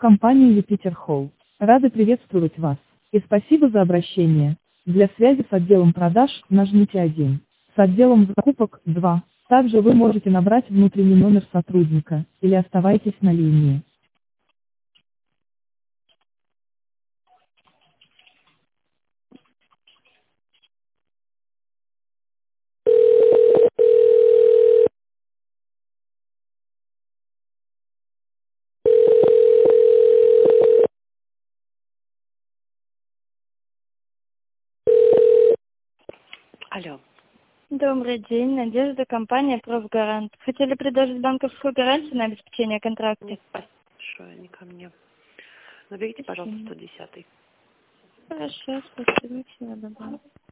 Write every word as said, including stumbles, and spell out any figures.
компании Юпитер Холл. Рады приветствовать вас. И спасибо за обращение. Для связи с отделом продаж нажмите один. С отделом закупок два. Также вы можете набрать внутренний номер сотрудника, или оставайтесь на линии. Алло. Добрый день, Надежда, компания «Профгарант». Хотели предложить банковскую гарантию на обеспечение контракта? Нет, большое, не ко мне. Наберите, пожалуйста, сто десятый. Хорошо, спасибо, всего доброго.